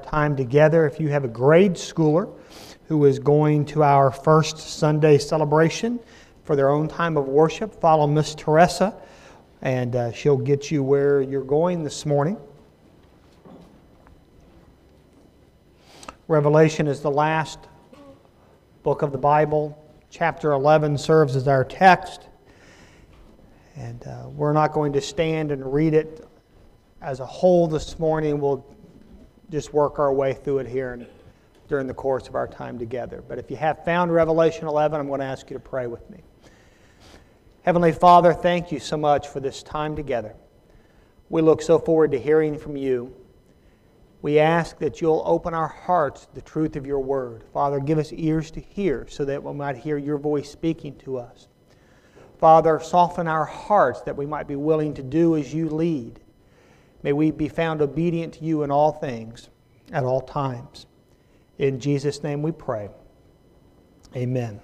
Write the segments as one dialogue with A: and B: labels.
A: time together. If you have a grade schooler who is going to our first Sunday celebration for their own time of worship, follow Miss Teresa, and she'll get you where you're going this morning. Revelation is the last book of the Bible. Chapter 11 serves as our text. And we're not going to stand and read it as a whole this morning. We'll just work our way through it here during the course of our time together. But if you have found Revelation 11, I'm going to ask you to pray with me. Heavenly Father, thank you so much for this time together. We look so forward to hearing from you. We ask that you'll open our hearts to the truth of your word. Father, give us ears to hear so that we might hear your voice speaking to us. Father, soften our hearts that we might be willing to do as you lead. May we be found obedient to you in all things, at all times. In Jesus' name we pray. Amen.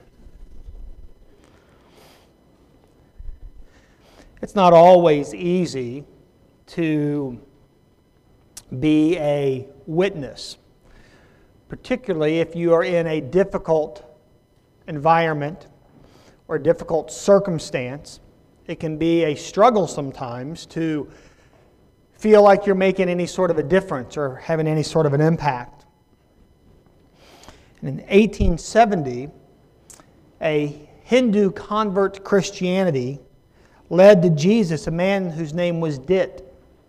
A: It's not always easy to be a witness, particularly if you are in a difficult environment or a difficult circumstance. It can be a struggle sometimes to feel like you're making any sort of a difference or having any sort of an impact. And in 1870, a Hindu convert to Christianity led to Jesus a man whose name was Dit.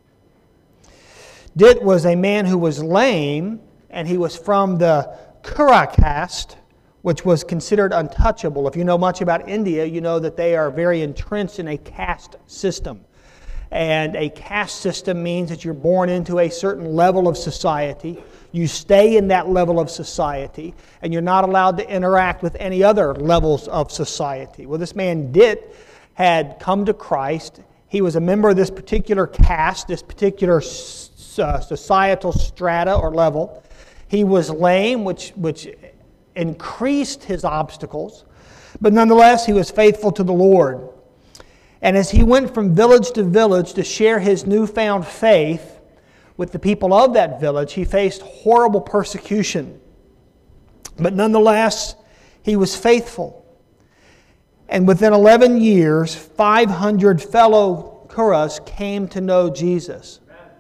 A: Dit was a man who was lame, and he was from the Kura caste, which was considered untouchable. If you know much about India, you know that they are very entrenched in a caste system. And a caste system means that you're born into a certain level of society. You stay in that level of society, and you're not allowed to interact with any other levels of society. Well, this man Dit had come to Christ. He was a member of this particular caste, this particular societal strata or level. He was lame, which increased his obstacles, but nonetheless he was faithful to the Lord. And as he went from village to village to share his newfound faith with the people of that village, he faced horrible persecution. But nonetheless, he was faithful. And within 11 years, 500 fellow Kuras came to know Jesus.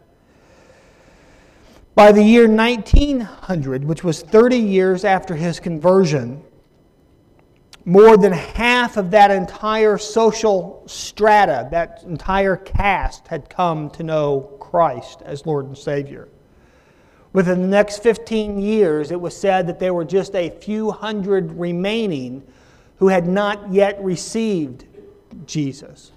A: By the year 1900, which was 30 years after his conversion, more than half of that entire social strata, that entire caste, had come to know Christ as Lord and Savior. Within the next 15 years, it was said that there were just a few hundred remaining who had not yet received Jesus.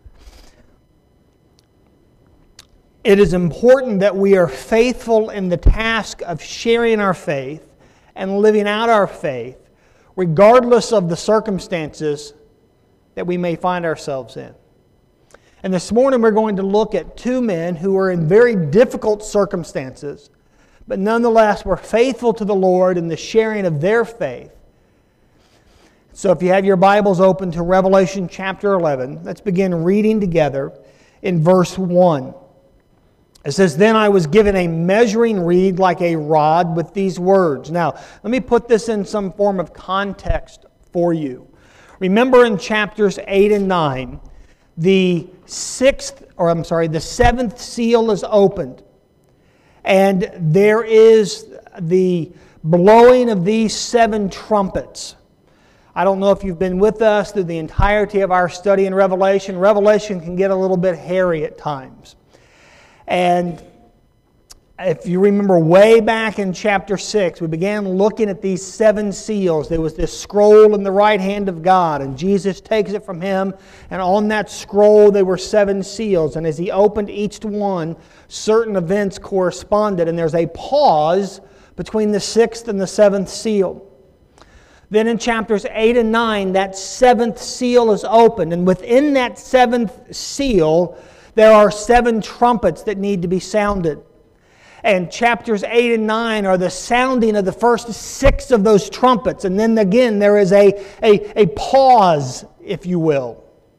A: It is important that we are faithful in the task of sharing our faith and living out our faith, regardless of the circumstances that we may find ourselves in. And this morning we're going to look at two men who were in very difficult circumstances, but nonetheless were faithful to the Lord in the sharing of their faith. So if you have your Bibles open to Revelation chapter 11, let's begin reading together in verse 1. It says, "Then I was given a measuring reed like a rod with these words." Now, let me put this in some form of context for you. Remember in chapters 8 and 9, the seventh seal is opened. And there is the blowing of these 7 trumpets. I don't know if you've been with us through the entirety of our study in Revelation. Revelation can get a little bit hairy at times. And if you remember way back in chapter 6, we began looking at these 7 seals. There was this scroll in the right hand of God, and Jesus takes it from him, and on that scroll there were 7 seals. And as he opened each one, certain events corresponded, and there's a pause between the 6th and the 7th seal. Then in chapters 8 and 9, that 7th seal is opened, and within that 7th seal, there are 7 trumpets that need to be sounded. And chapters 8 and 9 are the sounding of the first 6 of those trumpets. And then again, there is a pause, if you will.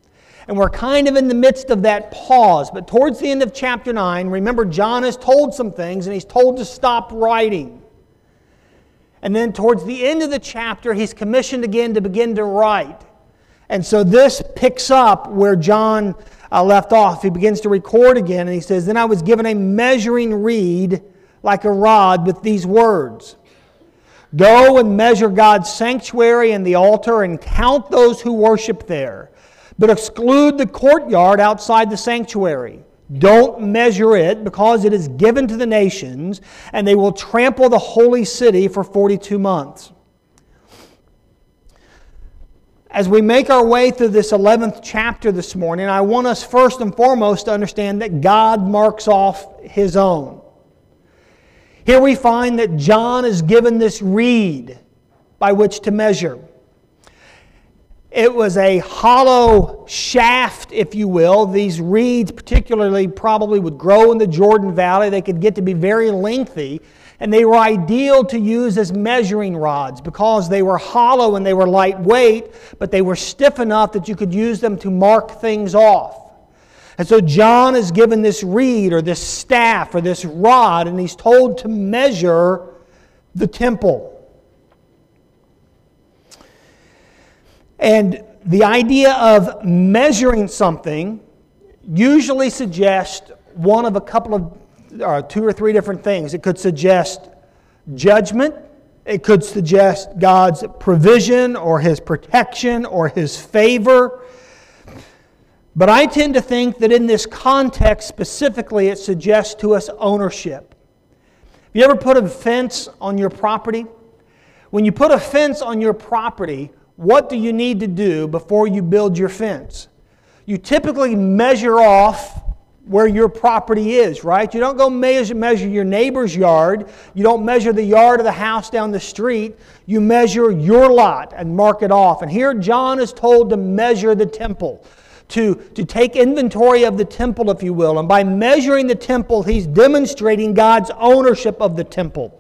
A: And we're kind of in the midst of that pause. But towards the end of chapter 9, remember John has told some things and he's told to stop writing. And then towards the end of the chapter, he's commissioned again to begin to write. And so this picks up where John left off. He begins to record again and he says, "Then I was given a measuring reed like a rod with these words. Go and measure God's sanctuary and the altar and count those who worship there. But exclude the courtyard outside the sanctuary. Don't measure it, because it is given to the nations, and they will trample the holy city for 42 months. As we make our way through this 11th chapter this morning, I want us first and foremost to understand that God marks off His own. Here we find that John is given this reed by which to measure. It was a hollow shaft, if you will. These reeds particularly probably would grow in the Jordan Valley. They could get to be very lengthy, and they were ideal to use as measuring rods because they were hollow and they were lightweight, but they were stiff enough that you could use them to mark things off. And so John is given this reed or this staff or this rod, and he's told to measure the temple. And the idea of measuring something usually suggests one of a couple of, 2 or 3 different things. It could suggest judgment. It could suggest God's provision or His protection or His favor. But I tend to think that in this context specifically, it suggests to us ownership. Have you ever put a fence on your property? When you put a fence on your property, what do you need to do before you build your fence? You typically measure off where your property is, right? You don't go measure your neighbor's yard. You don't measure the yard of the house down the street. You measure your lot and mark it off. And here John is told to measure the temple, to take inventory of the temple, if you will. And by measuring the temple, he's demonstrating God's ownership of the temple.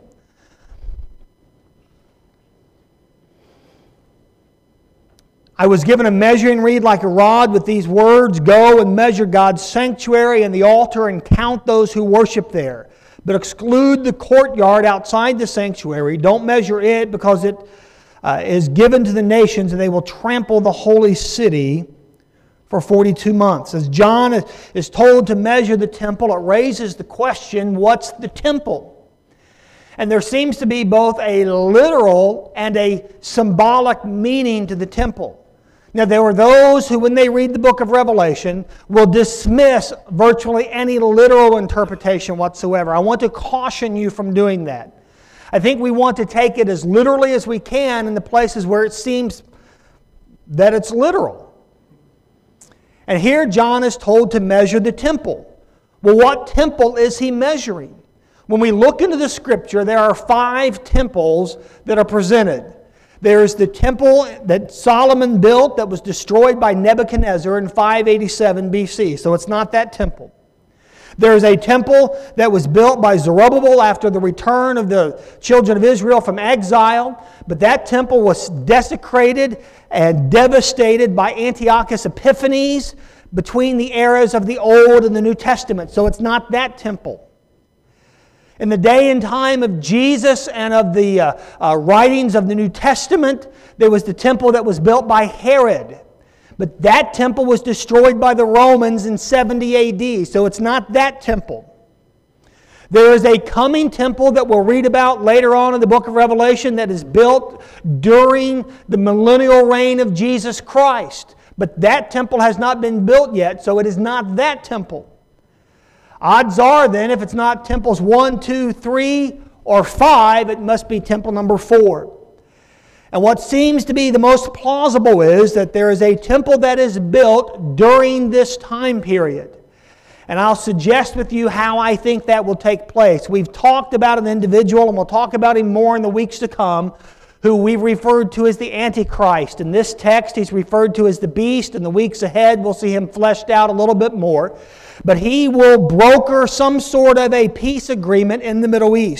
A: I was given a measuring reed like a rod with these words, "Go and measure God's sanctuary and the altar and count those who worship there. But exclude the courtyard outside the sanctuary. Don't measure it, because it is given to the nations, and they will trample the holy city for 42 months. As John is told to measure the temple, it raises the question, what's the temple? And there seems to be both a literal and a symbolic meaning to the temple. Now, there are those who, when they read the book of Revelation, will dismiss virtually any literal interpretation whatsoever. I want to caution you from doing that. I think we want to take it as literally as we can in the places where it seems that it's literal. And here John is told to measure the temple. Well, what temple is he measuring? When we look into the Scripture, there are 5 temples that are presented. There's the temple that Solomon built that was destroyed by Nebuchadnezzar in 587 BC. So it's not that temple. There's a temple that was built by Zerubbabel after the return of the children of Israel from exile. But that temple was desecrated and devastated by Antiochus Epiphanes between the eras of the Old and the New Testament. So it's not that temple. In the day and time of Jesus and of the writings of the New Testament, there was the temple that was built by Herod. But that temple was destroyed by the Romans in 70 AD, so it's not that temple. There is a coming temple that we'll read about later on in the book of Revelation that is built during the millennial reign of Jesus Christ. But that temple has not been built yet, so it is not that temple. Odds are then, if it's not temples 1, 2, 3, or 5, it must be temple number 4. And what seems to be the most plausible is that there is a temple that is built during this time period. And I'll suggest with you how I think that will take place. We've talked about an individual, and we'll talk about him more in the weeks to come, who we've referred to as the Antichrist. In this text, he's referred to as the beast. In the weeks ahead, we'll see him fleshed out a little bit more. But he will broker some sort of a peace agreement in the Middle East.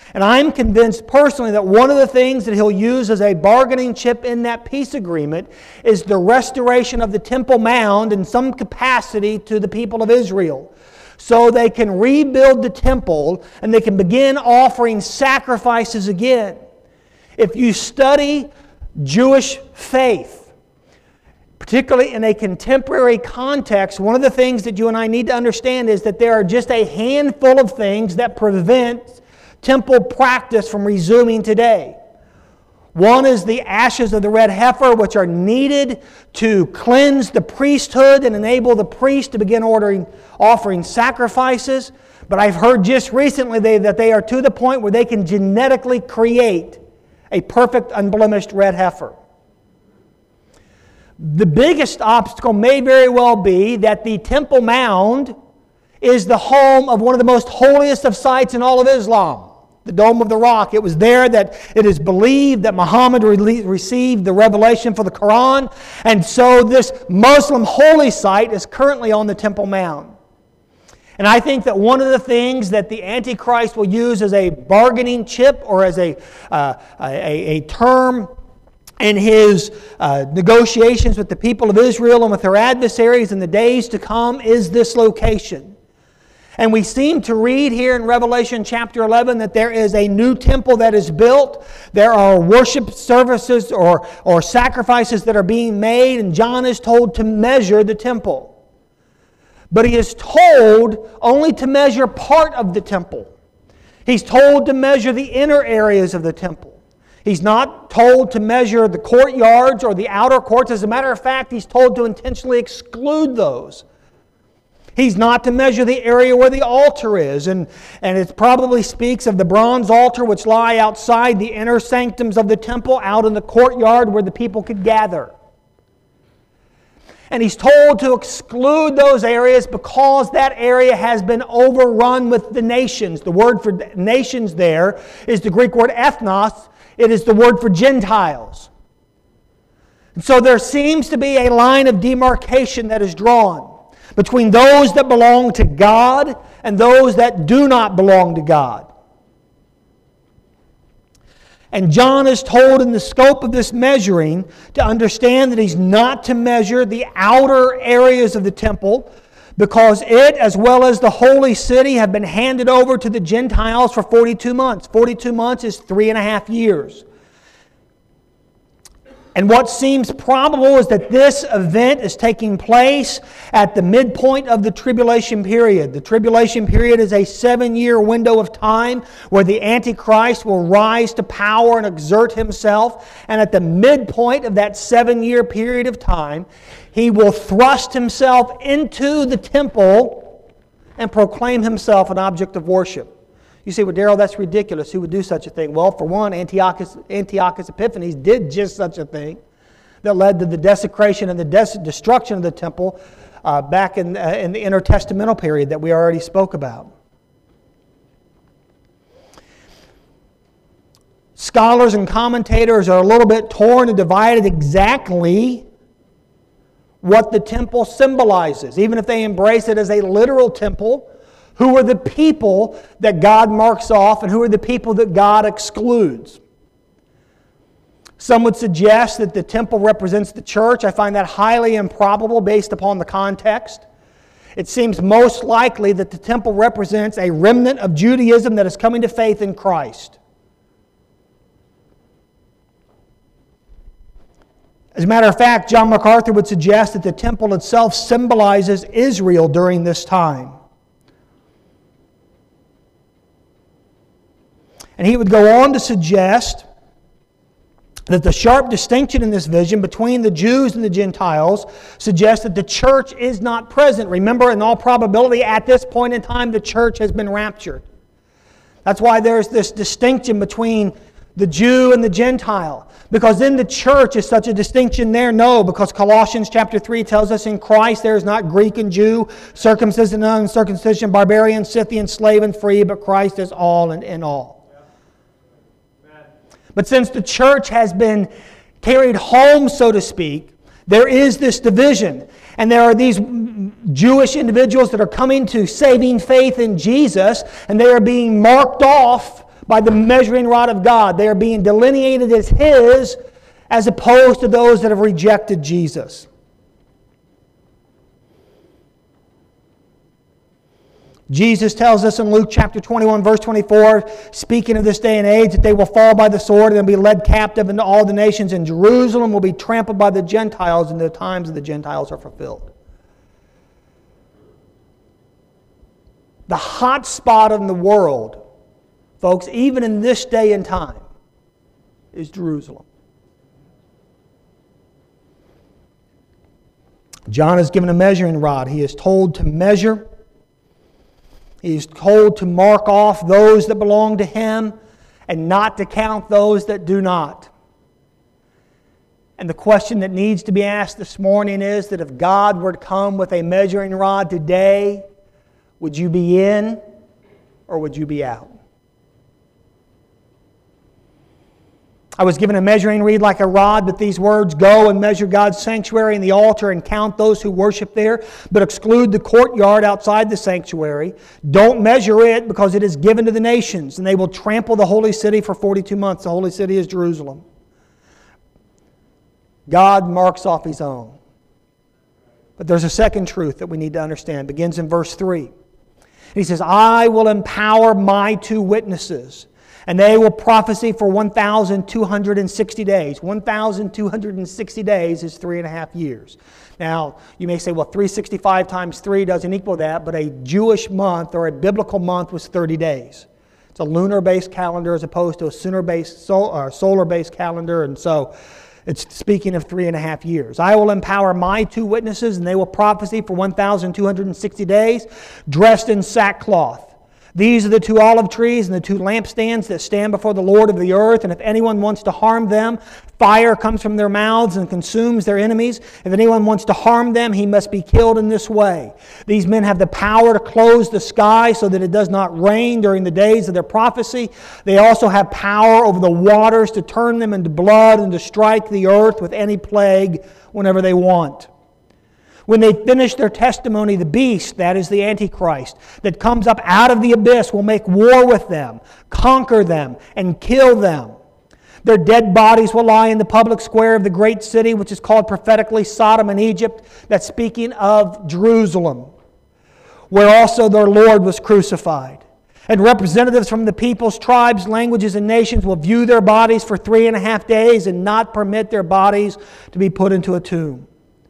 A: And I'm convinced personally that one of the things that he'll use as a bargaining chip in that peace agreement is the restoration of the Temple Mount in some capacity to the people of Israel, so they can rebuild the temple and they can begin offering sacrifices again. If you study Jewish faith, particularly in a contemporary context, one of the things that you and I need to understand is that there are just a handful of things that prevent temple practice from resuming today. One is the ashes of the red heifer, which are needed to cleanse the priesthood and enable the priest to begin offering sacrifices. But I've heard just recently that they are to the point where they can genetically create a perfect, unblemished red heifer. The biggest obstacle may very well be that the Temple Mount is the home of one of the most holiest of sites in all of Islam, the Dome of the Rock. It was there that it is believed that Muhammad received the revelation for the Quran, and so this Muslim holy site is currently on the Temple Mount. And I think that one of the things that the Antichrist will use as a bargaining chip or as a term in his negotiations with the people of Israel and with their adversaries in the days to come is this location. And we seem to read here in Revelation chapter 11 that there is a new temple that is built. There are worship services or sacrifices that are being made, and John is told to measure the temple. But he is told only to measure part of the temple. He's told to measure the inner areas of the temple. He's not told to measure the courtyards or the outer courts. As a matter of fact, he's told to intentionally exclude those. He's not to measure the area where the altar is. And it probably speaks of the bronze altar which lie outside the inner sanctums of the temple, out in the courtyard where the people could gather. And he's told to exclude those areas because that area has been overrun with the nations. The word for nations there is the Greek word ethnos. It is the word for Gentiles. And so there seems to be a line of demarcation that is drawn between those that belong to God and those that do not belong to God. And John is told in the scope of this measuring to understand that he's not to measure the outer areas of the temple, because it, as well as the holy city, have been handed over to the Gentiles for 42 months. 42 months is 3.5 years. And what seems probable is that this event is taking place at the midpoint of the tribulation period. The tribulation period is a 7-year window of time where the Antichrist will rise to power and exert himself. And at the midpoint of that 7-year period of time, he will thrust himself into the temple and proclaim himself an object of worship. You say, well, Darrell, that's ridiculous. Who would do such a thing? Well, for one, Antiochus Epiphanes did just such a thing that led to the desecration and the destruction of the temple back in the intertestamental period that we already spoke about. Scholars and commentators are a little bit torn and divided exactly what the temple symbolizes. Even if they embrace it as a literal temple, who are the people that God marks off and who are the people that God excludes? Some would suggest that the temple represents the church. I find that highly improbable based upon the context. It seems most likely that the temple represents a remnant of Judaism that is coming to faith in Christ. As a matter of fact, John MacArthur would suggest that the temple itself symbolizes Israel during this time. And he would go on to suggest that the sharp distinction in this vision between the Jews and the Gentiles suggests that the church is not present. Remember, in all probability, at this point in time, the church has been raptured. That's why there's this distinction between the Jew and the Gentile. Because in the church is such a distinction there? No, because Colossians chapter 3 tells us in Christ there is not Greek and Jew, circumcision and uncircumcision, barbarian, Scythian, slave and free, but Christ is all and in all. But since the church has been carried home, so to speak, there is this division. And there are these Jewish individuals that are coming to saving faith in Jesus, and they are being marked off by the measuring rod of God. They are being delineated as His as opposed to those that have rejected Jesus. Jesus tells us in Luke chapter 21, verse 24, speaking of this day and age, that they will fall by the sword and be led captive into all the nations, and Jerusalem will be trampled by the Gentiles, and the times of the Gentiles are fulfilled. The hot spot in the world, folks, even in this day and time, is Jerusalem. John is given a measuring rod. He is told to measure. He is told to mark off those that belong to him and not to count those that do not. And the question that needs to be asked this morning is that if God were to come with a measuring rod today, would you be in or would you be out? I was given a measuring reed like a rod, but these words, go and measure God's sanctuary and the altar and count those who worship there, but exclude the courtyard outside the sanctuary. Don't measure it because it is given to the nations, and they will trample the holy city for 42 months. The holy city is Jerusalem. God marks off His own. But there's a second truth that we need to understand. It begins in verse 3. He says, I will empower my 2 witnesses, and they will prophesy for 1,260 days. 1,260 days is 3.5 years. Now, you may say, well, 365 times 3 doesn't equal that, but a Jewish month or a biblical month was 30 days. It's a lunar-based calendar as opposed to a solar-based calendar, and so it's speaking of 3.5 years. I will empower my 2 witnesses, and they will prophesy for 1,260 days, dressed in sackcloth. These are the 2 olive trees and the 2 lampstands that stand before the Lord of the earth. And if anyone wants to harm them, fire comes from their mouths and consumes their enemies. If anyone wants to harm them, he must be killed in this way. These men have the power to close the sky so that it does not rain during the days of their prophecy. They also have power over the waters to turn them into blood and to strike the earth with any plague whenever they want. When they finish their testimony, the beast, that is the Antichrist, that comes up out of the abyss will make war with them, conquer them, and kill them. Their dead bodies will lie in the public square of the great city, which is called prophetically Sodom and Egypt. That's speaking of Jerusalem, where also their Lord was crucified. And representatives from the peoples, tribes, languages, and nations will view their bodies for 3.5 days and not permit their bodies to be put into a tomb.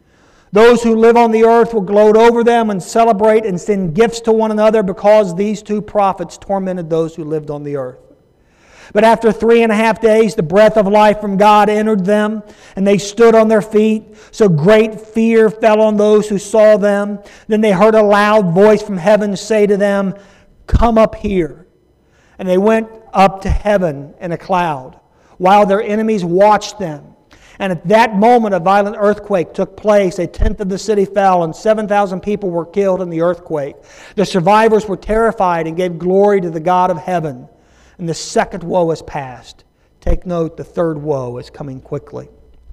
A: Those who live on the earth will gloat over them and celebrate and send gifts to one another because these 2 prophets tormented those who lived on the earth. But after 3.5 days, the breath of life from God entered them, and they stood on their feet. So great fear fell on those who saw them. Then they heard a loud voice from heaven say to them, come up here. And they went up to heaven in a cloud, while their enemies watched them. And at that moment, a violent earthquake took place. 1/10 of the city fell, and 7,000 people were killed in the earthquake. The survivors were terrified and gave glory to the God of heaven. And the second woe is past. Take note, the third woe is coming quickly.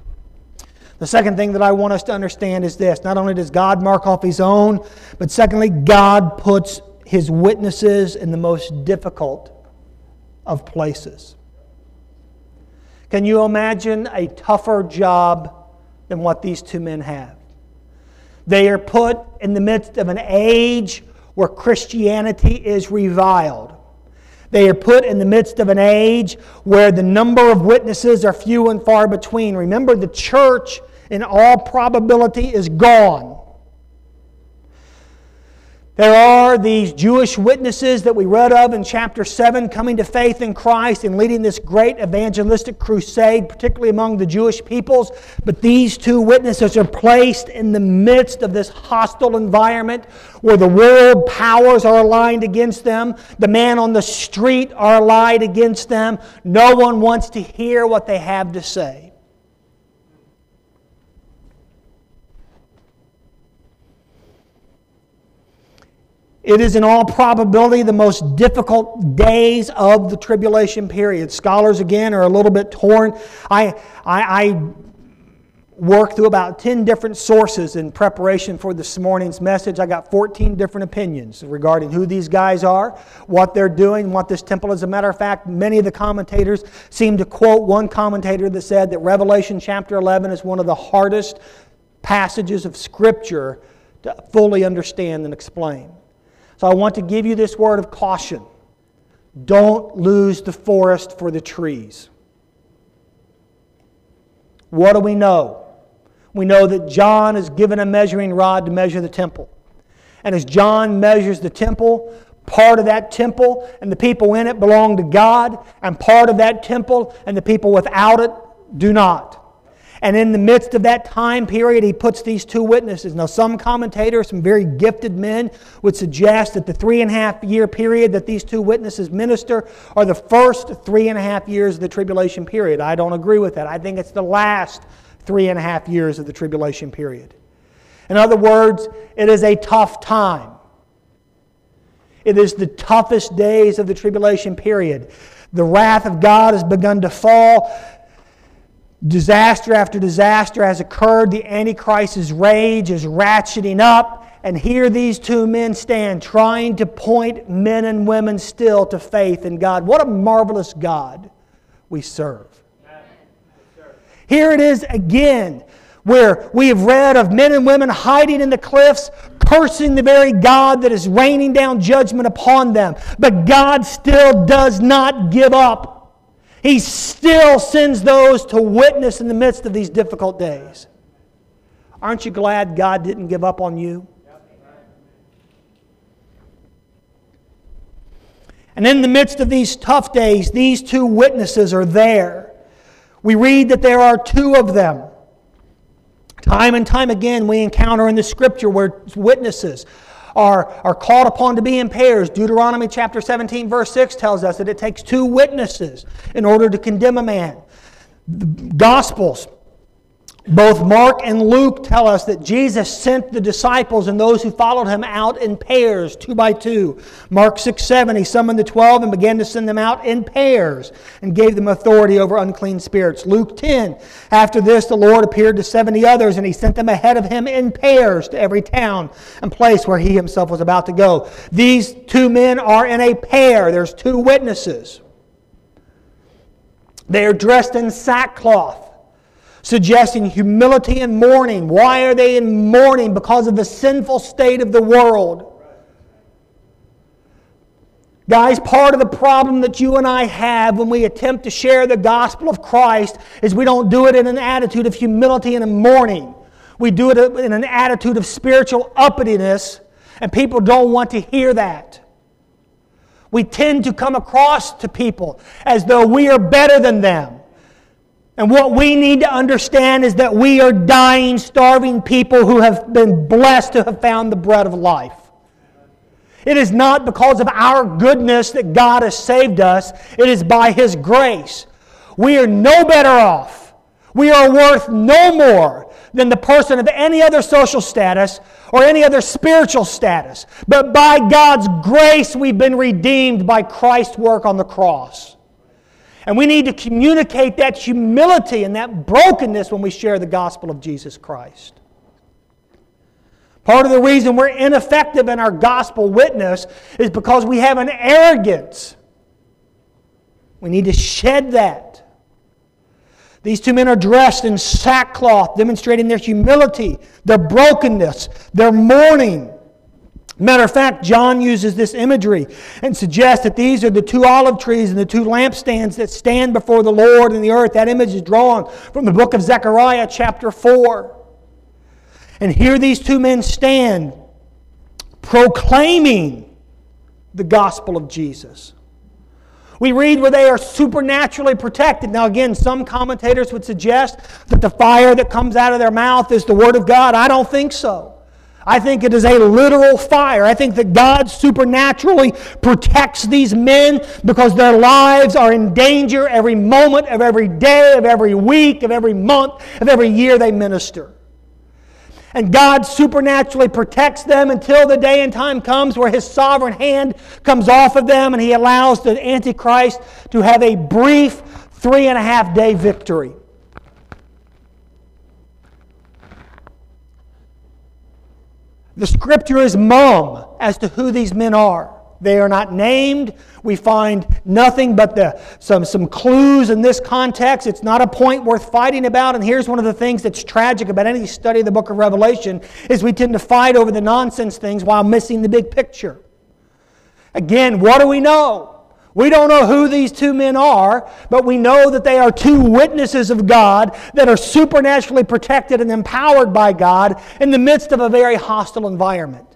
A: The second thing that I want us to understand is this. Not only does God mark off His own, but secondly, God puts His witnesses in the most difficult of places. Can you imagine a tougher job than what these 2 men have? They are put in the midst of an age where Christianity is reviled. They are put in the midst of an age where the number of witnesses are few and far between. Remember, the church, in all probability, is gone. There are these Jewish witnesses that we read of in chapter 7 coming to faith in Christ and leading this great evangelistic crusade, particularly among the Jewish peoples. But these 2 witnesses are placed in the midst of this hostile environment where the world powers are aligned against them. The man on the street are allied against them. No one wants to hear what they have to say. It is in all probability the most difficult days of the tribulation period. Scholars, again, are a little bit torn. worked through about 10 different sources in preparation for this morning's message. I got 14 different opinions regarding who these guys are, what they're doing, what this temple is. As a matter of fact, many of the commentators seem to quote one commentator that said that Revelation chapter 11 is one of the hardest passages of Scripture to fully understand and explain. So I want to give you this word of caution. Don't lose the forest for the trees. What do we know? We know that John is given a measuring rod to measure the temple. And as John measures the temple, part of that temple and the people in it belong to God, and part of that temple and the people without it do not. And in the midst of that time period, he puts these two witnesses. Now, some commentators, some very gifted men, would suggest that the 3.5 year period that these two witnesses minister are the first 3.5 years of the tribulation period. I don't agree with that. I think it's the last 3.5 years of the tribulation period. In other words, it is a tough time. It is the toughest days of the tribulation period. The wrath of God has begun to fall. Disaster after disaster has occurred. The Antichrist's rage is ratcheting up. And here these two men stand trying to point men and women still to faith in God. What a marvelous God we serve. Here it is again, where we have read of men and women hiding in the cliffs, cursing the very God that is raining down judgment upon them. But God still does not give up. He still sends those to witness in the midst of these difficult days. Aren't you glad God didn't give up on you? And in the midst of these tough days, these two witnesses are there. We read that there are two of them. Time and time again we encounter in the Scripture where witnesses are called upon to be in pairs. Deuteronomy chapter 17 verse 6 tells us that it takes two witnesses in order to condemn a man. The Gospels, both Mark and Luke, tell us that Jesus sent the disciples and those who followed Him out in pairs, 2 by 2. Mark 6:7, He summoned the 12 and began to send them out in pairs and gave them authority over unclean spirits. Luke 10, after this the Lord appeared to 70 others and He sent them ahead of Him in pairs to every town and place where He Himself was about to go. These two men are in a pair. There's two witnesses. They are dressed in sackcloth, suggesting humility and mourning. Why are they in mourning? Because of the sinful state of the world. Guys, part of the problem that you and I have when we attempt to share the gospel of Christ is we don't do it in an attitude of humility and mourning. We do it in an attitude of spiritual uppityness, and people don't want to hear that. We tend to come across to people as though we are better than them. And what we need to understand is that we are dying, starving people who have been blessed to have found the bread of life. It is not because of our goodness that God has saved us. It is by His grace. We are no better off. We are worth no more than the person of any other social status or any other spiritual status. But by God's grace, we've been redeemed by Christ's work on the cross. And we need to communicate that humility and that brokenness when we share the gospel of Jesus Christ. Part of the reason we're ineffective in our gospel witness is because we have an arrogance. We need to shed that. These two men are dressed in sackcloth, demonstrating their humility, their brokenness, their mourning. Matter of fact, John uses this imagery and suggests that these are the two olive trees and the two lampstands that stand before the Lord in the earth. That image is drawn from the book of Zechariah chapter 4. And here these two men stand proclaiming the gospel of Jesus. We read where they are supernaturally protected. Now again, some commentators would suggest that the fire that comes out of their mouth is the Word of God. I don't think so. I think it is a literal fire. I think that God supernaturally protects these men because their lives are in danger every moment of every day, of every week, of every month, of every year they minister. And God supernaturally protects them until the day and time comes where His sovereign hand comes off of them and He allows the Antichrist to have a brief 3.5-day victory. The Scripture is mum as to who these men are. They are not named. We find nothing but some clues in this context. It's not a point worth fighting about. And here's one of the things that's tragic about any study of the book of Revelation is we tend to fight over the nonsense things while missing the big picture. Again, what do we know? We don't know who these two men are, but we know that they are two witnesses of God that are supernaturally protected and empowered by God in the midst of a very hostile environment.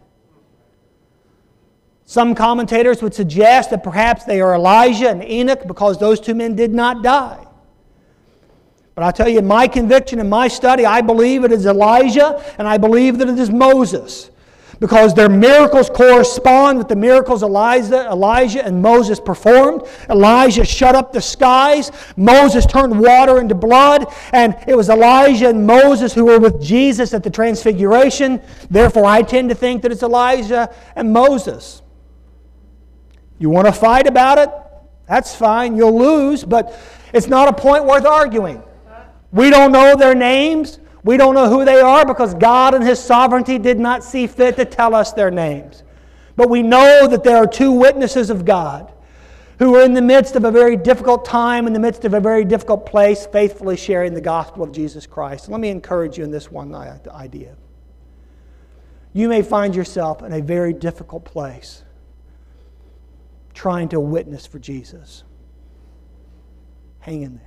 A: Some commentators would suggest that perhaps they are Elijah and Enoch because those two men did not die. But I'll tell you, in my conviction, in my study, I believe it is Elijah and I believe that it is Moses. Because their miracles correspond with the miracles Elijah and Moses performed. Elijah shut up the skies. Moses turned water into blood. And it was Elijah and Moses who were with Jesus at the Transfiguration. Therefore, I tend to think that it's Elijah and Moses. You want to fight about it? That's fine. You'll lose. But it's not a point worth arguing. We don't know their names. We don't know who they are because God in His sovereignty did not see fit to tell us their names. But we know that there are two witnesses of God who are in the midst of a very difficult time, in the midst of a very difficult place, faithfully sharing the gospel of Jesus Christ. Let me encourage you in this one idea. You may find yourself in a very difficult place trying to witness for Jesus. Hang in there.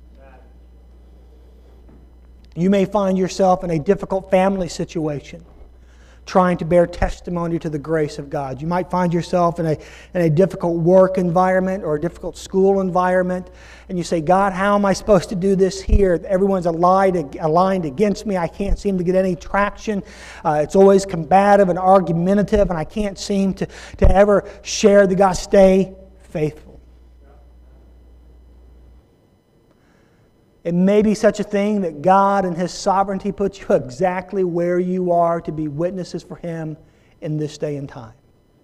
A: You may find yourself in a difficult family situation trying to bear testimony to the grace of God. You might find yourself in a difficult work environment or a difficult school environment, and you say, God, how am I supposed to do this here? Everyone's aligned against me. I can't seem to get any traction. It's always combative and argumentative, and I can't seem to ever share the gospel. Stay faithful. It may be such a thing that God in His sovereignty puts you exactly where you are to be witnesses for Him in this day and time.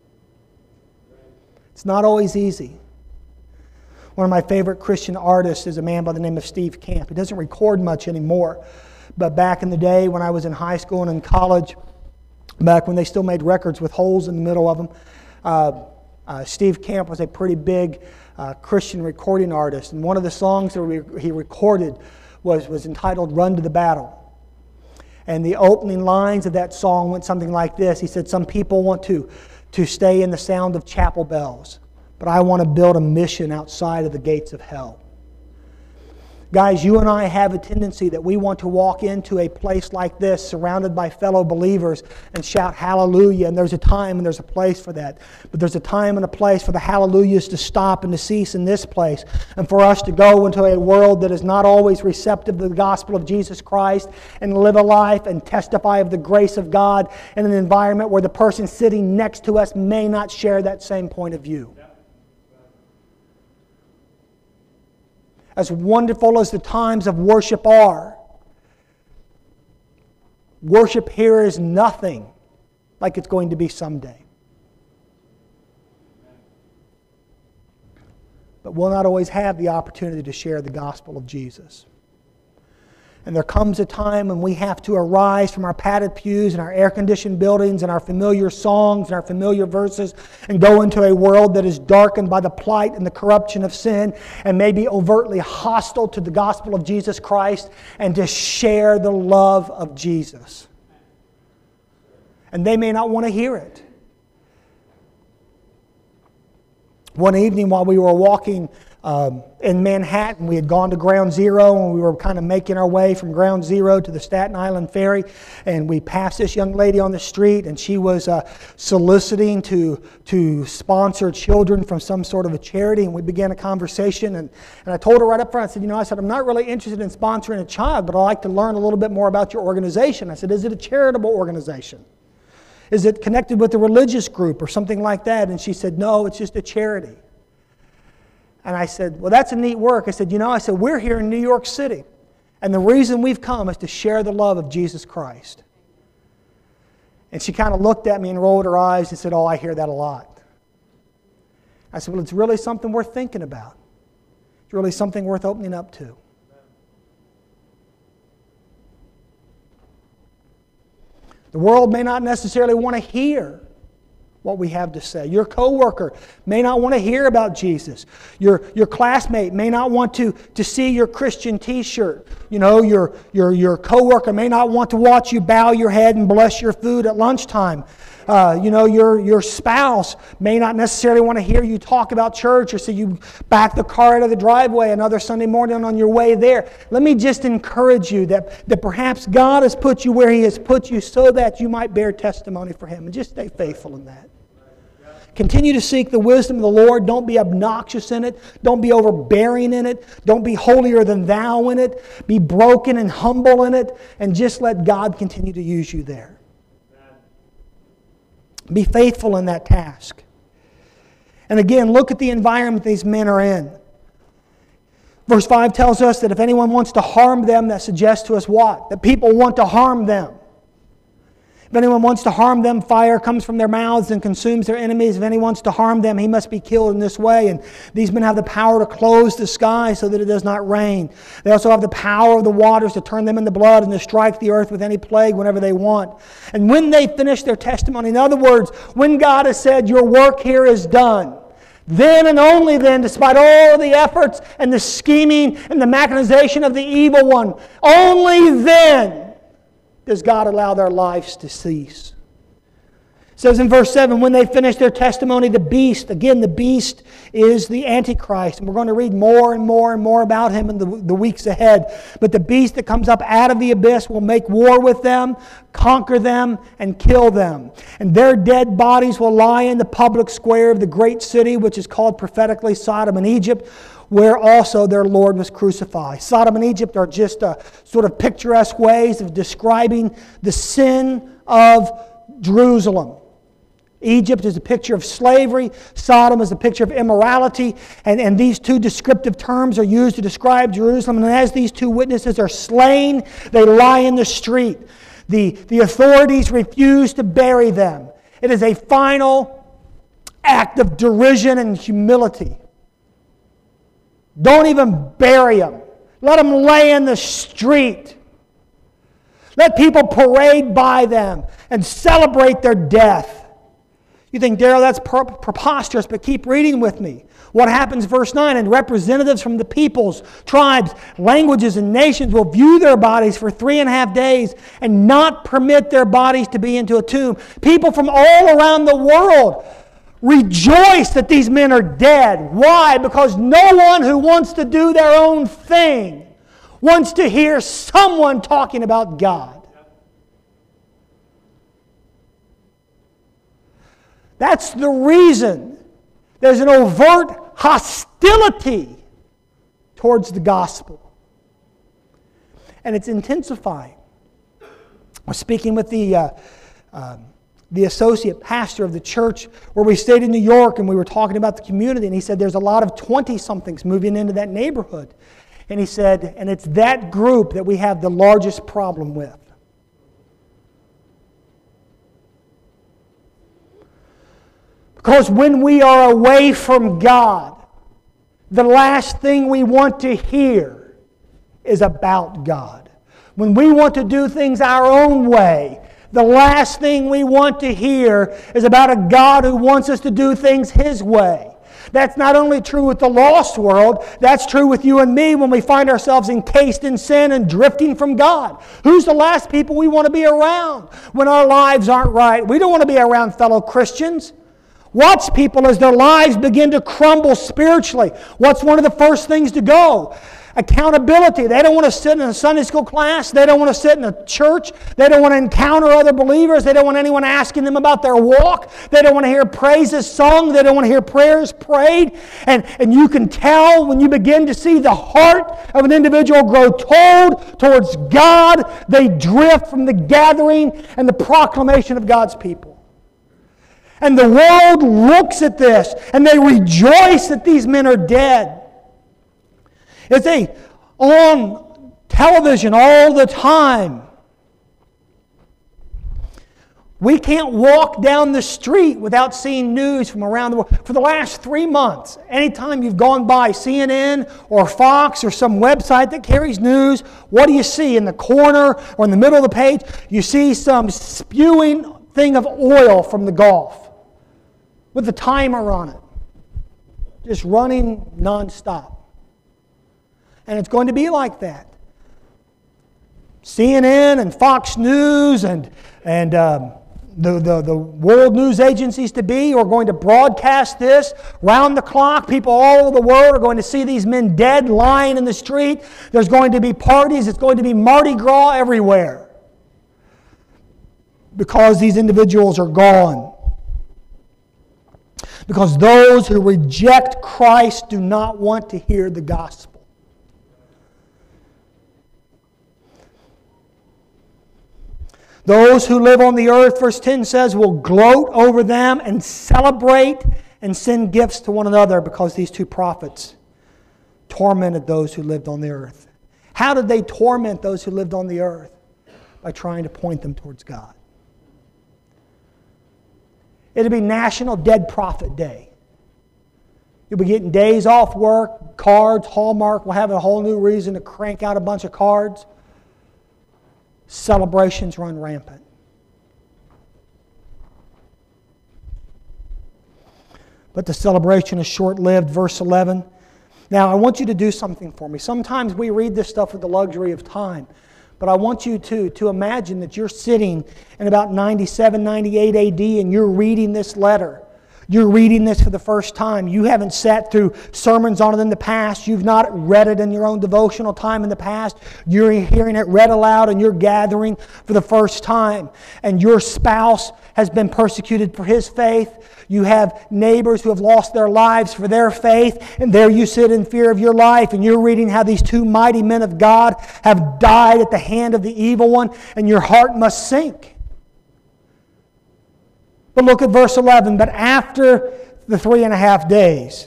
A: It's not always easy. One of my favorite Christian artists is a man by the name of Steve Camp. He doesn't record much anymore, but back in the day when I was in high school and in college, back when they still made records with holes in the middle of them, Steve Camp was a pretty big Christian recording artist. And one of the songs that he recorded was entitled Run to the Battle. And the opening lines of that song went something like this. He said, some people want to stay in the sound of chapel bells, but I want to build a mission outside of the gates of hell. Guys, you and I have a tendency that we want to walk into a place like this surrounded by fellow believers and shout hallelujah, and there's a time and there's a place for that. But there's a time and a place for the hallelujahs to stop and to cease in this place, and for us to go into a world that is not always receptive to the gospel of Jesus Christ and live a life and testify of the grace of God in an environment where the person sitting next to us may not share that same point of view. As wonderful as the times of worship are, worship here is nothing like it's going to be someday. But we'll not always have the opportunity to share the gospel of Jesus. And there comes a time when we have to arise from our padded pews and our air-conditioned buildings and our familiar songs and our familiar verses and go into a world that is darkened by the plight and the corruption of sin and maybe overtly hostile to the gospel of Jesus Christ and to share the love of Jesus. And they may not want to hear it. One evening while we were walking in Manhattan, we had gone to Ground Zero and we were kind of making our way from Ground Zero to the Staten Island Ferry, and we passed this young lady on the street, and she was soliciting to sponsor children from some sort of a charity, and we began a conversation, and I told her right up front, I said, I'm not really interested in sponsoring a child, but I'd like to learn a little bit more about your organization. I said, is it a charitable organization? Is it connected with a religious group or something like that? And she said, no, it's just a charity. And I said, well, that's a neat work. I said, we're here in New York City. And the reason we've come is to share the love of Jesus Christ. And she kind of looked at me and rolled her eyes and said, oh, I hear that a lot. I said, well, it's really something worth thinking about. It's really something worth opening up to. The world may not necessarily want to hear what we have to say. Your coworker may not want to hear about Jesus. Your classmate may not want to see your Christian t-shirt. Your coworker may not want to watch you bow your head and bless your food at lunchtime. Your spouse may not necessarily want to hear you talk about church or see you back the car out of the driveway another Sunday morning on your way there. Let me just encourage you that perhaps God has put you where He has put you so that you might bear testimony for Him. And just stay faithful in that. Continue to seek the wisdom of the Lord. Don't be obnoxious in it. Don't be overbearing in it. Don't be holier than thou in it. Be broken and humble in it. And just let God continue to use you there. Be faithful in that task. And again, look at the environment these men are in. Verse 5 tells us that if anyone wants to harm them, that suggests to us what? That people want to harm them. If anyone wants to harm them, fire comes from their mouths and consumes their enemies. If anyone wants to harm them, he must be killed in this way. And these men have the power to close the sky so that it does not rain. They also have the power of the waters to turn them into blood and to strike the earth with any plague whenever they want. And when they finish their testimony, in other words, when God has said, your work here is done, then and only then, despite all the efforts and the scheming and the machinization of the evil one, only then does God allow their lives to cease. It says in verse 7, when they finish their testimony, the beast, again the beast is the Antichrist. And we're going to read more and more and more about him in the weeks ahead. But the beast that comes up out of the abyss will make war with them, conquer them, and kill them. And their dead bodies will lie in the public square of the great city, which is called prophetically Sodom and Egypt, where also their Lord was crucified. Sodom and Egypt are just sort of picturesque ways of describing the sin of Jerusalem. Egypt is a picture of slavery. Sodom is a picture of immorality. And these two descriptive terms are used to describe Jerusalem. And as these two witnesses are slain, they lie in the street. The authorities refuse to bury them. It is a final act of derision and humility. Don't even bury them. Let them lay in the street. Let people parade by them and celebrate their death. You think, Daryl, that's preposterous, but keep reading with me. What happens, verse 9, and representatives from the peoples, tribes, languages, and nations will view their bodies for 3.5 days and not permit their bodies to be into a tomb. People from all around the world rejoice that these men are dead. Why? Because no one who wants to do their own thing wants to hear someone talking about God. That's the reason there's an overt hostility towards the gospel. And it's intensifying. I was speaking with the associate pastor of the church where we stayed in New York, and we were talking about the community, and he said there's a lot of 20-somethings moving into that neighborhood. And he said, and it's that group that we have the largest problem with. Because when we are away from God, the last thing we want to hear is about God. When we want to do things our own way, the last thing we want to hear is about a God who wants us to do things His way. That's not only true with the lost world, that's true with you and me when we find ourselves encased in sin and drifting from God. Who's the last people we want to be around when our lives aren't right? We don't want to be around fellow Christians. Watch people as their lives begin to crumble spiritually. What's one of the first things to go? Accountability. They don't want to sit in a Sunday school class. They don't want to sit in a church. They don't want to encounter other believers. They don't want anyone asking them about their walk. They don't want to hear praises sung. They don't want to hear prayers prayed. And you can tell when you begin to see the heart of an individual grow cold towards God, they drift from the gathering and the proclamation of God's people. And the world looks at this and they rejoice that these men are dead. It's on television all the time. We can't walk down the street without seeing news from around the world. For the last 3 months, anytime you've gone by CNN or Fox or some website that carries news, what do you see in the corner or in the middle of the page? You see some spewing thing of oil from the Gulf with the timer on it, just running nonstop. And it's going to be like that. CNN and Fox News and the world news agencies to be are going to broadcast this round the clock. People all over the world are going to see these men dead, lying in the street. There's going to be parties. It's going to be Mardi Gras everywhere because these individuals are gone. Because those who reject Christ do not want to hear the gospel. Those who live on the earth, verse 10 says, will gloat over them and celebrate and send gifts to one another because these two prophets tormented those who lived on the earth. How did they torment those who lived on the earth? By trying to point them towards God. It'll be National Dead Prophet Day. You'll be getting days off work, cards, Hallmark will have a whole new reason to crank out a bunch of cards. Celebrations run rampant. But the celebration is short-lived. Verse 11. Now, I want you to do something for me. Sometimes we read this stuff with the luxury of time. But I want you to imagine that you're sitting in about 97, 98 AD and you're reading this letter. You're reading this for the first time. You haven't sat through sermons on it in the past. You've not read it in your own devotional time in the past. You're hearing it read aloud and you're gathering for the first time. And your spouse has been persecuted for his faith. You have neighbors who have lost their lives for their faith. And there you sit in fear of your life. And you're reading how these two mighty men of God have died at the hand of the evil one. And your heart must sink. But look at verse 11. But after the 3.5 days,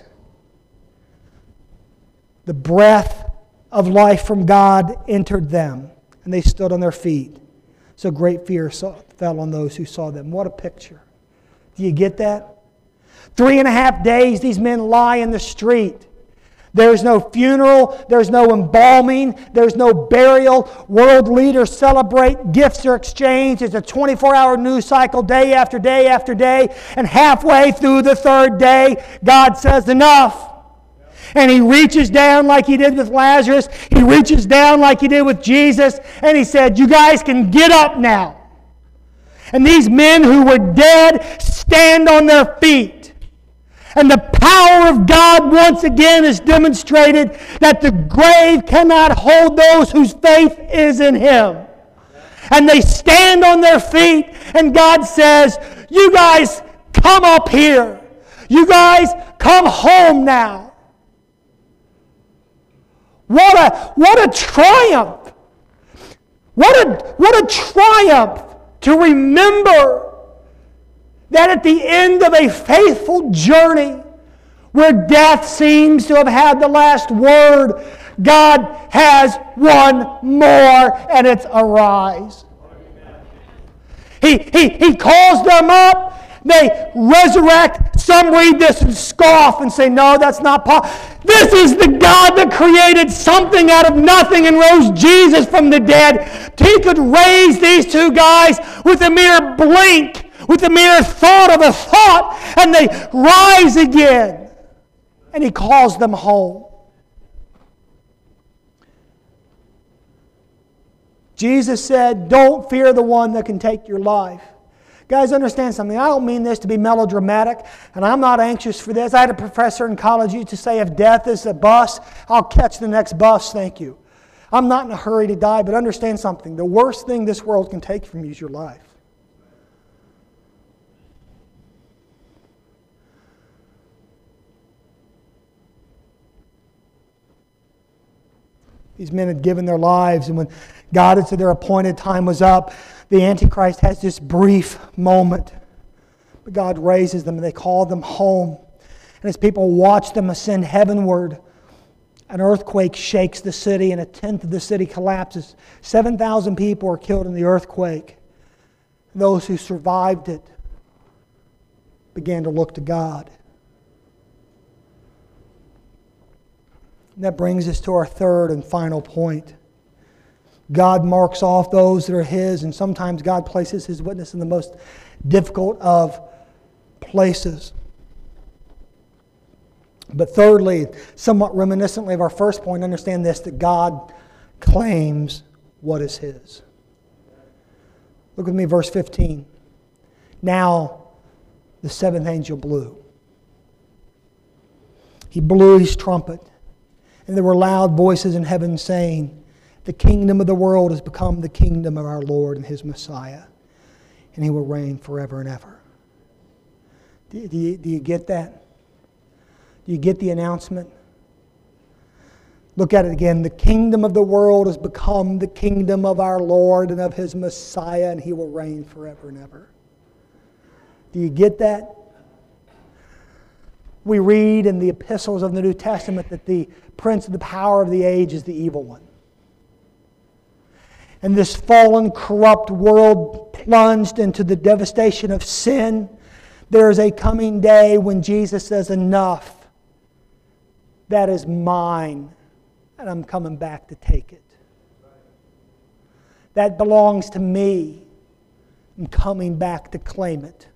A: the breath of life from God entered them, and they stood on their feet. So great fear fell on those who saw them. What a picture. Do you get that? 3.5 days these men lie in the street. There's no funeral, there's no embalming, there's no burial. World leaders celebrate, gifts are exchanged. It's a 24-hour news cycle day after day after day. And halfway through the third day, God says, enough. And He reaches down like He did with Lazarus. He reaches down like He did with Jesus. And He said, you guys can get up now. And these men who were dead stand on their feet. And the power of God once again is demonstrated that the grave cannot hold those whose faith is in Him. And they stand on their feet and God says, you guys come up here. You guys come home now. What a triumph. What a triumph to remember that at the end of a faithful journey where death seems to have had the last word, God has one more, and it's arise. He calls them up. They resurrect. Some read this and scoff and say, no, that's not possible. This is the God that created something out of nothing and rose Jesus from the dead. He could raise these two guys with a mere blink, with the mere thought of a thought, and they rise again. And He calls them home. Jesus said, don't fear the one that can take your life. Guys, understand something. I don't mean this to be melodramatic, and I'm not anxious for this. I had a professor in college who used to say, if death is a bus, I'll catch the next bus, thank you. I'm not in a hurry to die, but understand something. The worst thing this world can take from you is your life. These men had given their lives, and when God had said their appointed time was up, the Antichrist has this brief moment. But God raises them, and they call them home. And as people watch them ascend heavenward, an earthquake shakes the city, and 1/10 of the city collapses. 7,000 people are killed in the earthquake. Those who survived it began to look to God. And that brings us to our third and final point. God marks off those that are His, and sometimes God places His witness in the most difficult of places. But thirdly, somewhat reminiscently of our first point, understand this, that God claims what is His. Look with me, verse 15. Now the seventh angel blew. He blew his trumpet, and there were loud voices in heaven saying, the kingdom of the world has become the kingdom of our Lord and His Messiah, and He will reign forever and ever. Do you get that? Do you get the announcement? Look at it again. The kingdom of the world has become the kingdom of our Lord and of His Messiah, and He will reign forever and ever. Do you get that? We read in the epistles of the New Testament that the prince of the power of the age is the evil one. And this fallen, corrupt world plunged into the devastation of sin, there is a coming day when Jesus says, enough. That is mine, and I'm coming back to take it. That belongs to me. I'm coming back to claim it.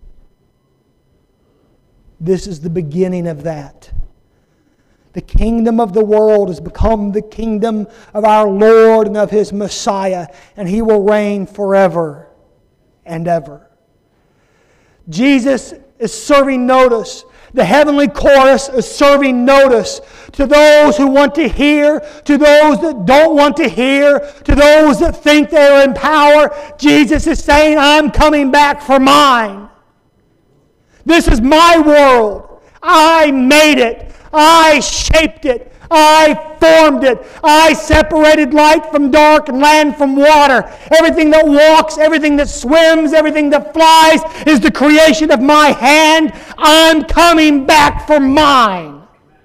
A: This is the beginning of that. The kingdom of the world has become the kingdom of our Lord and of His Messiah, and He will reign forever and ever. Jesus is serving notice. The heavenly chorus is serving notice to those who want to hear, to those that don't want to hear, to those that think they are in power. Jesus is saying, I'm coming back for mine. This is my world. I made it. I shaped it. I formed it. I separated light from dark and land from water. Everything that walks, everything that swims, everything that flies is the creation of my hand. I'm coming back for mine.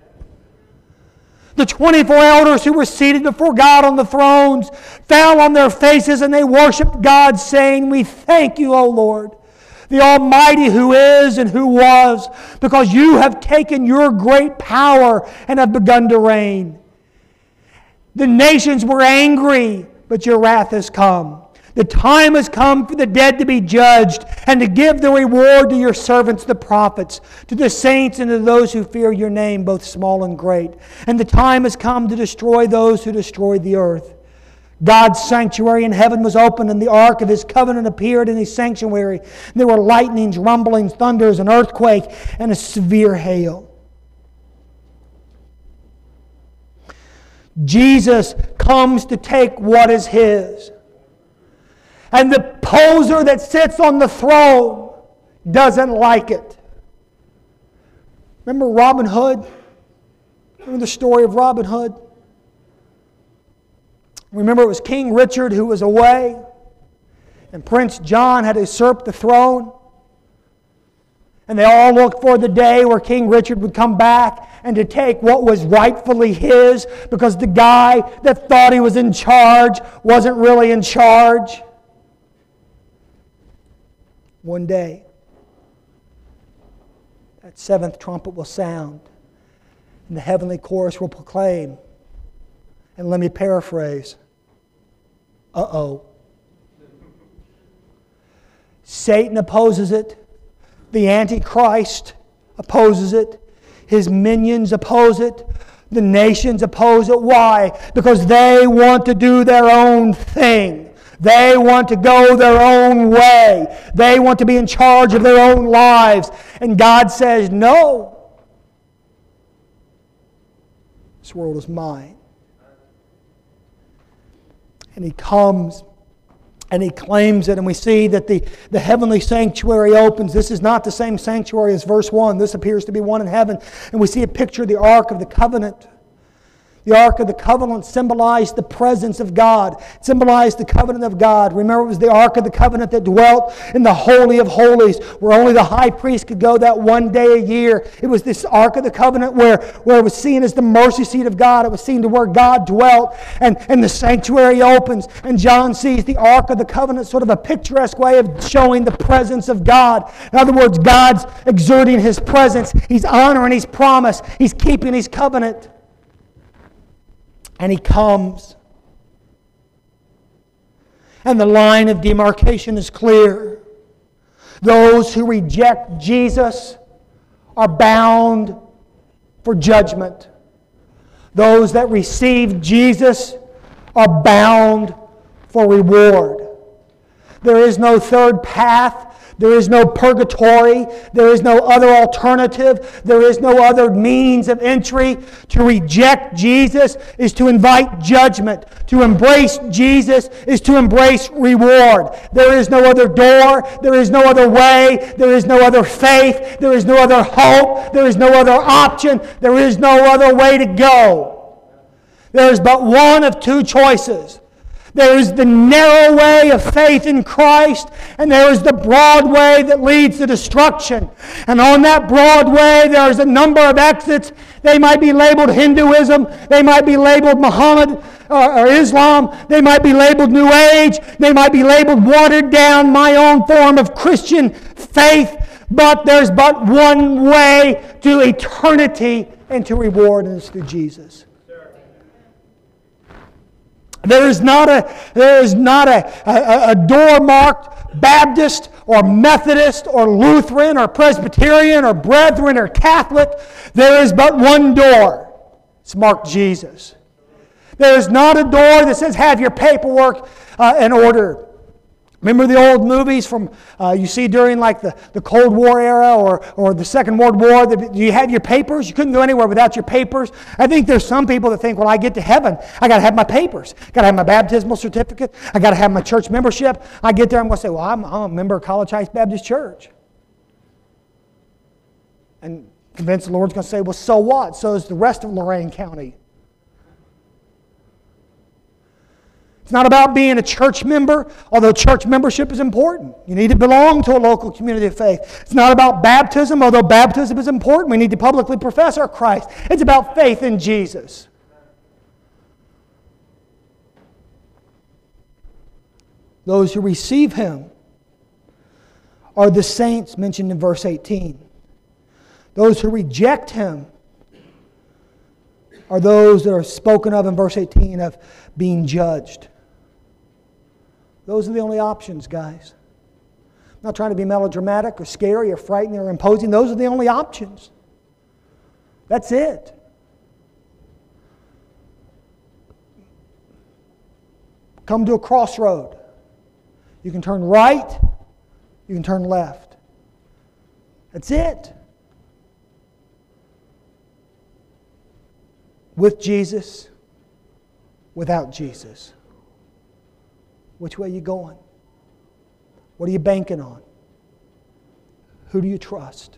A: The 24 elders who were seated before God on the thrones fell on their faces and they worshiped God, saying, we thank you, O Lord, the Almighty who is and who was, because you have taken your great power and have begun to reign. The nations were angry, but your wrath has come. The time has come for the dead to be judged and to give the reward to your servants, the prophets, to the saints and to those who fear your name, both small and great. And the time has come to destroy those who destroy the earth. God's sanctuary in heaven was opened, and the ark of His covenant appeared in His sanctuary. There were lightnings, rumblings, thunders, an earthquake, and a severe hail. Jesus comes to take what is His. And the poser that sits on the throne doesn't like it. Remember Robin Hood? Remember the story of Robin Hood? Remember, it was King Richard who was away, and Prince John had usurped the throne. And they all looked for the day where King Richard would come back and to take what was rightfully his, because the guy that thought he was in charge wasn't really in charge. One day, that seventh trumpet will sound, and the heavenly chorus will proclaim. And let me paraphrase. Uh-oh. Satan opposes it. The Antichrist opposes it. His minions oppose it. The nations oppose it. Why? Because they want to do their own thing. They want to go their own way. They want to be in charge of their own lives. And God says, no. This world is mine. And He comes and He claims it, and we see that the heavenly sanctuary opens. This is not the same sanctuary as verse 1. This appears to be one in heaven. And we see a picture of the Ark of the Covenant. The Ark of the Covenant symbolized the presence of God. It symbolized the covenant of God. Remember, it was the Ark of the Covenant that dwelt in the Holy of Holies, where only the high priest could go that one day a year. It was this Ark of the Covenant where it was seen as the mercy seat of God. It was seen to where God dwelt, and the sanctuary opens, and John sees the Ark of the Covenant, sort of a picturesque way of showing the presence of God. In other words, God's exerting His presence. He's honoring His promise. He's keeping His covenant. And He comes. And the line of demarcation is clear. Those who reject Jesus are bound for judgment. Those that receive Jesus are bound for reward. There is no third path. There is no purgatory. There is no other alternative. There is no other means of entry. To reject Jesus is to invite judgment. To embrace Jesus is to embrace reward. There is no other door. There is no other way. There is no other faith. There is no other hope. There is no other option. There is no other way to go. There is but one of two choices. There is the narrow way of faith in Christ, and there is the broad way that leads to destruction. And on that broad way, there is a number of exits. They might be labeled Hinduism. They might be labeled Muhammad or Islam. They might be labeled New Age. They might be labeled watered down, my own form of Christian faith. But there's but one way to eternity and to reward, and it's through Jesus. There is not a door marked Baptist or Methodist or Lutheran or Presbyterian or Brethren or Catholic. There is but one door. It's marked Jesus. There is not a door that says have your paperwork in order. Remember the old movies from you see during like the Cold War era or the Second World War? You had your papers. You couldn't go anywhere without your papers. I think there's some people that think, well, I get to heaven, I got to have my papers. Got to have my baptismal certificate. I got to have my church membership. I get there, I'm going to say, well, I'm a member of College Heights Baptist Church. And convinced the Lord's going to say, well, so what? So is the rest of Lorain County. It's not about being a church member, although church membership is important. You need to belong to a local community of faith. It's not about baptism, although baptism is important. We need to publicly profess our Christ. It's about faith in Jesus. Those who receive Him are the saints mentioned in verse 18. Those who reject Him are those that are spoken of in verse 18 of being judged. Those are the only options, guys. I'm not trying to be melodramatic or scary or frightening or imposing. Those are the only options. That's it. Come to a crossroad. You can turn right, you can turn left. That's it. With Jesus, without Jesus. Which way are you going? What are you banking on? Who do you trust?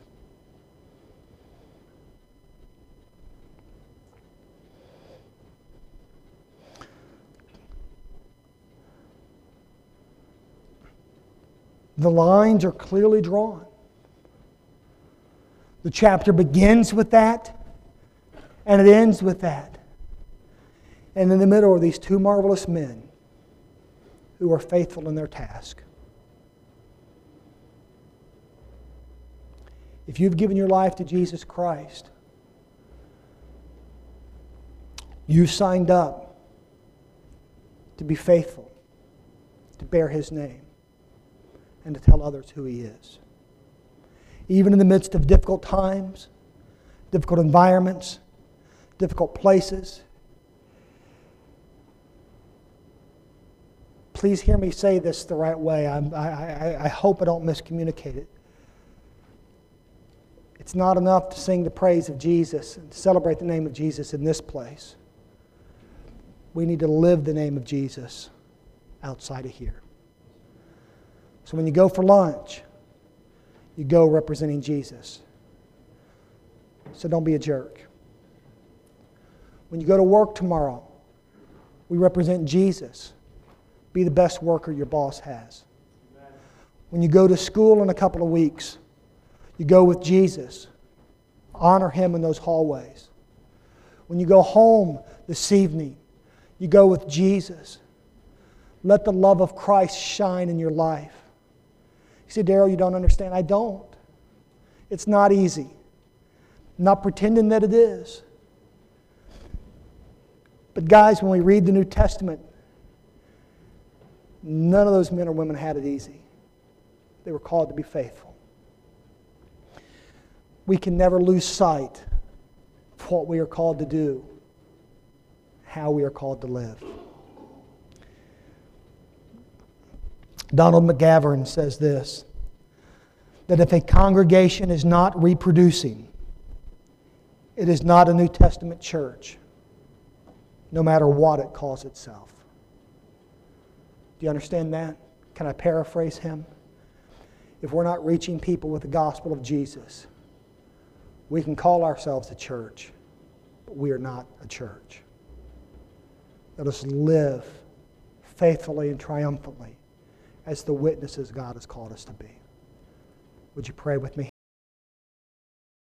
A: The lines are clearly drawn. The chapter begins with that, and it ends with that. And in the middle are these two marvelous men who are faithful in their task. If you've given your life to Jesus Christ, you've signed up to be faithful, to bear His name, and to tell others who He is. Even in the midst of difficult times, difficult environments, difficult places. Please hear me say this the right way. I hope I don't miscommunicate it. It's not enough to sing the praise of Jesus and to celebrate the name of Jesus in this place. We need to live the name of Jesus outside of here. So when you go for lunch, you go representing Jesus. So don't be a jerk. When you go to work tomorrow, we represent Jesus. Be the best worker your boss has. When you go to school in a couple of weeks, you go with Jesus. Honor Him in those hallways. When you go home this evening, you go with Jesus. Let the love of Christ shine in your life. You say, Daryl, you don't understand. I don't. It's not easy. I'm not pretending that it is. But guys, when we read the New Testament, none of those men or women had it easy. They were called to be faithful. We can never lose sight of what we are called to do, how we are called to live. Donald McGavran says this, that if a congregation is not reproducing, it is not a New Testament church, no matter what it calls itself. Do you understand that? Can I paraphrase him? If we're not reaching people with the gospel of Jesus, we can call ourselves a church, but we are not a church. Let us live faithfully and triumphantly as the witnesses God has called us to be. Would you pray with me?